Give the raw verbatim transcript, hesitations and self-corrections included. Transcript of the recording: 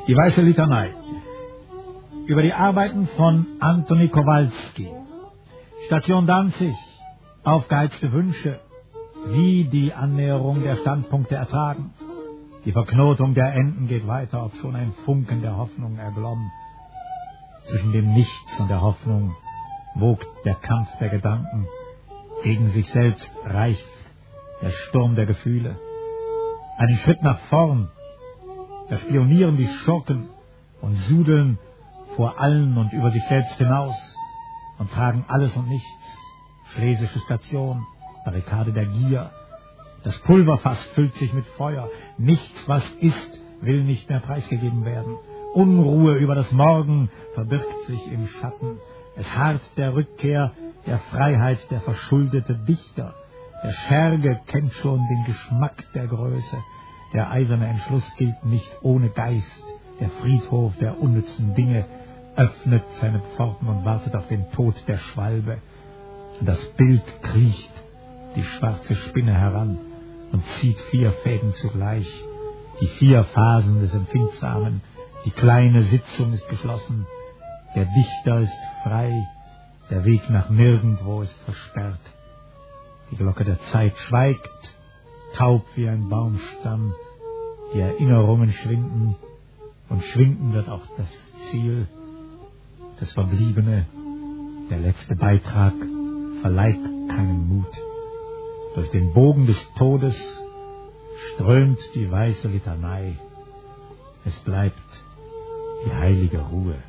Die Weiße Litanei. Über die Arbeiten von Antoni Kowalski. Station Danzig. Aufgeheizte Wünsche. Wie die Annäherung der Standpunkte ertragen. Die Verknotung der Enden geht weiter, ob schon ein Funken der Hoffnung erglomm. Zwischen dem Nichts und der Hoffnung wogt der Kampf der Gedanken. Gegen sich selbst reicht der Sturm der Gefühle. Einen Schritt nach vorn. Da spionieren die Schurken und sudeln vor allen und über sich selbst hinaus und tragen alles und nichts. Schlesische Station, Barrikade der Gier. Das Pulverfass füllt sich mit Feuer. Nichts, was ist, will nicht mehr preisgegeben werden. Unruhe über das Morgen verbirgt sich im Schatten. Es harrt der Rückkehr der Freiheit der verschuldete Dichter. Der Scherge kennt schon den Geschmack der Größe. Der eiserne Entschluss gilt nicht ohne Geist. Der Friedhof der unnützen Dinge öffnet seine Pforten und wartet auf den Tod der Schwalbe. Das Bild kriecht die schwarze Spinne heran und zieht vier Fäden zugleich. Die vier Phasen des Empfindsamen. Die kleine Sitzung ist geschlossen. Der Dichter ist frei. Der Weg nach nirgendwo ist versperrt. Die Glocke der Zeit schweigt, taub wie ein Baumstamm. Die Erinnerungen schwinden, und schwinden wird auch das Ziel. Das Verbliebene, der letzte Beitrag, verleiht keinen Mut. Durch den Bogen des Todes strömt die weiße Litanei. Es bleibt die heilige Ruhe.